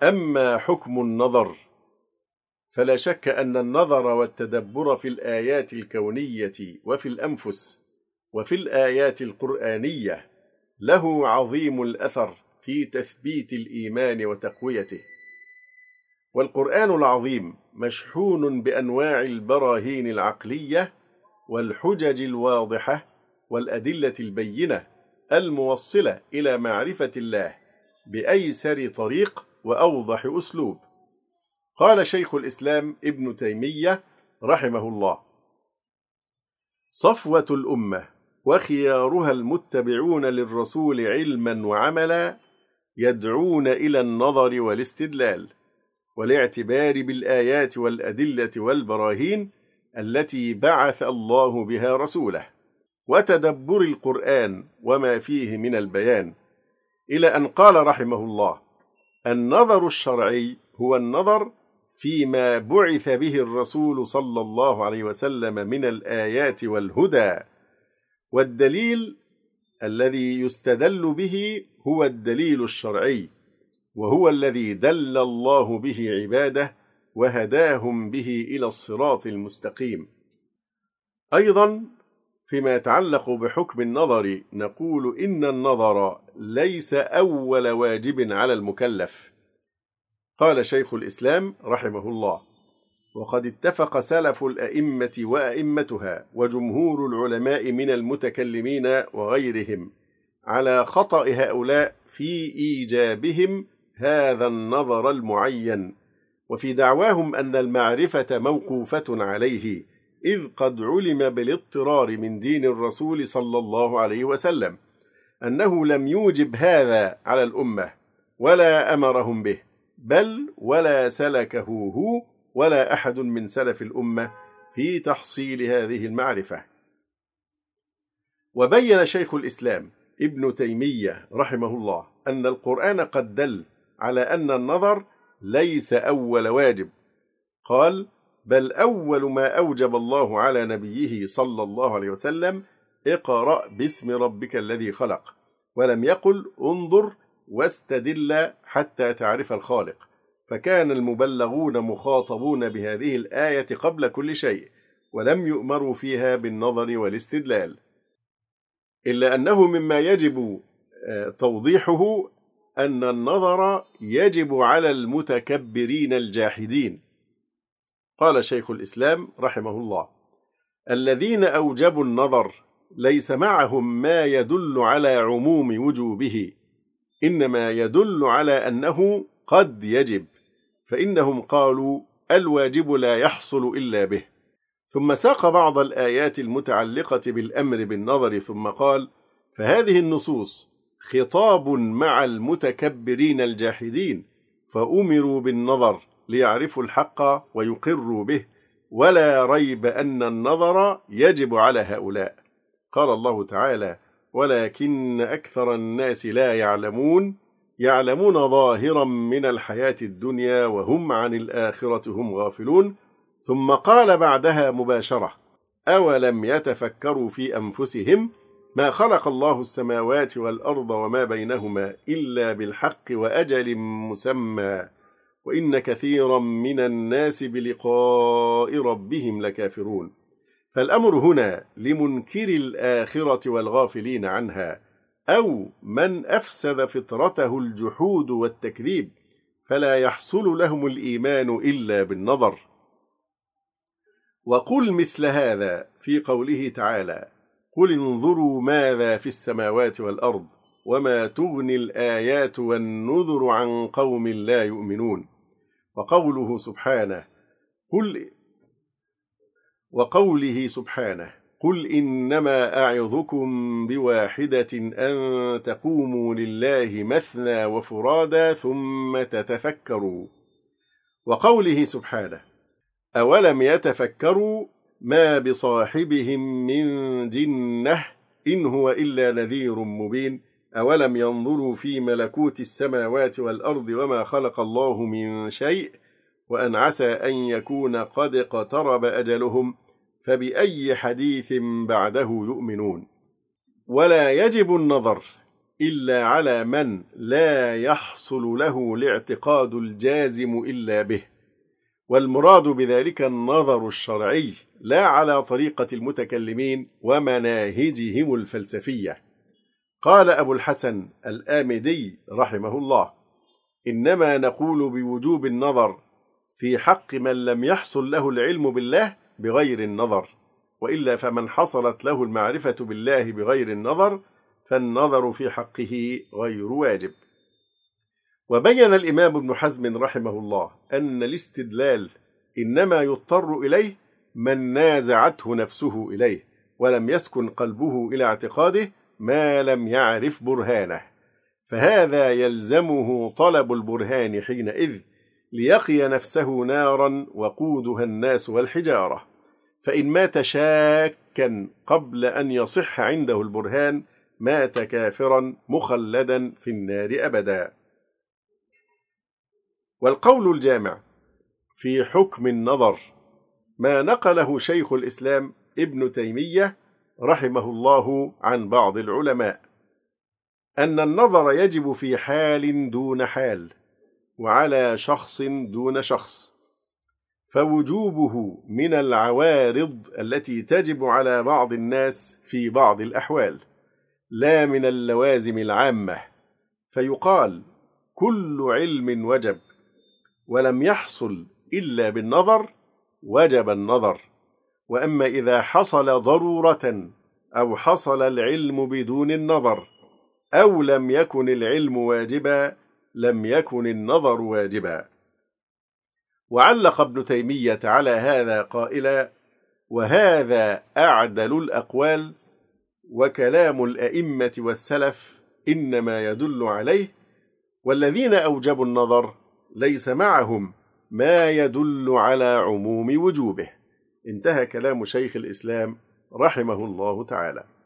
أما حكم النظر، فلا شك أن النظر والتدبر في الآيات الكونية وفي الأنفس وفي الآيات القرآنية له عظيم الأثر في تثبيت الإيمان وتقويته. والقرآن العظيم مشحون بأنواع البراهين العقلية والحجج الواضحة والأدلة البينة الموصلة إلى معرفة الله بأيسر طريق وأوضح أسلوب. قال شيخ الإسلام ابن تيمية رحمه الله: صفوة الأمة وخيارها المتبعون للرسول علما وعملا يدعون إلى النظر والاستدلال والاعتبار بالآيات والأدلة والبراهين التي بعث الله بها رسوله، وتدبر القرآن وما فيه من البيان، إلى أن قال رحمه الله: النظر الشرعي هو النظر فيما بعث به الرسول صلى الله عليه وسلم من الآيات والهدى، والدليل الذي يستدل به هو الدليل الشرعي، وهو الذي دل الله به عباده وهداهم به إلى الصراط المستقيم. أيضا فيما يتعلق بحكم النظر نقول إن النظر ليس أول واجب على المكلف. قال شيخ الإسلام رحمه الله: وقد اتفق سلف الأئمة وأئمتها وجمهور العلماء من المتكلمين وغيرهم على خطأ هؤلاء في إيجابهم هذا النظر المعين، وفي دعواهم أن المعرفة موقوفة عليه، إذ قد علم بالاضطرار من دين الرسول صلى الله عليه وسلم أنه لم يوجب هذا على الأمة ولا أمرهم به، بل ولا سلكه هو ولا أحد من سلف الأمة في تحصيل هذه المعرفة. وبين شيخ الإسلام ابن تيمية رحمه الله أن القرآن قد دل على أن النظر ليس أول واجب. قال: بل أول ما أوجب الله على نبيه صلى الله عليه وسلم اقرأ باسم ربك الذي خلق، ولم يقل انظر واستدل حتى تعرف الخالق، فكان المبلغون مخاطبون بهذه الآية قبل كل شيء، ولم يؤمروا فيها بالنظر والاستدلال. إلا أنه مما يجب توضيحه أن النظر يجب على المتكبرين الجاحدين. قال شيخ الإسلام رحمه الله: الذين أوجبوا النظر ليس معهم ما يدل على عموم وجوبه، إنما يدل على أنه قد يجب، فإنهم قالوا الواجب لا يحصل إلا به. ثم ساق بعض الآيات المتعلقة بالأمر بالنظر ثم قال: فهذه النصوص خطاب مع المتكبرين الجاحدين، فأمروا بالنظر ليعرفوا الحق ويقروا به، ولا ريب أن النظر يجب على هؤلاء. قال الله تعالى: ولكن أكثر الناس لا يعلمون ظاهرا من الحياة الدنيا وهم عن الآخرة هم غافلون. ثم قال بعدها مباشرة: أولم يتفكروا في أنفسهم ما خلق الله السماوات والأرض وما بينهما إلا بالحق وأجل مسمى وإن كثيرا من الناس بلقاء ربهم لكافرون. فالأمر هنا لمنكر الآخرة والغافلين عنها، أو من أفسد فطرته الجحود والتكذيب، فلا يحصل لهم الإيمان إلا بالنظر. وقل مثل هذا في قوله تعالى: قل انظروا ماذا في السماوات والأرض وما تغني الآيات والنذر عن قوم لا يؤمنون. وقوله سبحانه: قل إنما أعظكم بواحدة أن تقوموا لله مثنى وفرادا ثم تتفكروا. وقوله سبحانه: أولم يتفكروا ما بصاحبهم من جنة إن هو إلا نذير مبين أولم ينظروا في ملكوت السماوات والأرض وما خلق الله من شيء وأن عسى أن يكون قد اقترب أجلهم فبأي حديث بعده يؤمنون. ولا يجب النظر إلا على من لا يحصل له الاعتقاد الجازم إلا به، والمراد بذلك النظر الشرعي لا على طريقة المتكلمين ومناهجهم الفلسفية. قال أبو الحسن الآمدي رحمه الله: إنما نقول بوجوب النظر في حق من لم يحصل له العلم بالله بغير النظر، وإلا فمن حصلت له المعرفة بالله بغير النظر فالنظر في حقه غير واجب. وبين الإمام ابن حزم رحمه الله أن الاستدلال إنما يضطر إليه من نازعته نفسه إليه ولم يسكن قلبه إلى اعتقاده ما لم يعرف برهانه، فهذا يلزمه طلب البرهان حينئذ ليقي نفسه نارا وقودها الناس والحجارة، فإن مات شاكا قبل أن يصح عنده البرهان مات كافرا مخلدا في النار أبدا. والقول الجامع في حكم النظر ما نقله شيخ الإسلام ابن تيمية رحمه الله عن بعض العلماء، أن النظر يجب في حال دون حال وعلى شخص دون شخص، فوجوبه من العوارض التي تجب على بعض الناس في بعض الأحوال لا من اللوازم العامة، فيقال كل علم وجب ولم يحصل إلا بالنظر وجب النظر، وأما إذا حصل ضرورة أو حصل العلم بدون النظر أو لم يكن العلم واجبا لم يكن النظر واجبا. وعلق ابن تيمية على هذا قائلا: وهذا أعدل الأقوال، وكلام الأئمة والسلف إنما يدل عليه، والذين أوجبوا النظر ليس معهم ما يدل على عموم وجوبه. انتهى كلام شيخ الإسلام رحمه الله تعالى.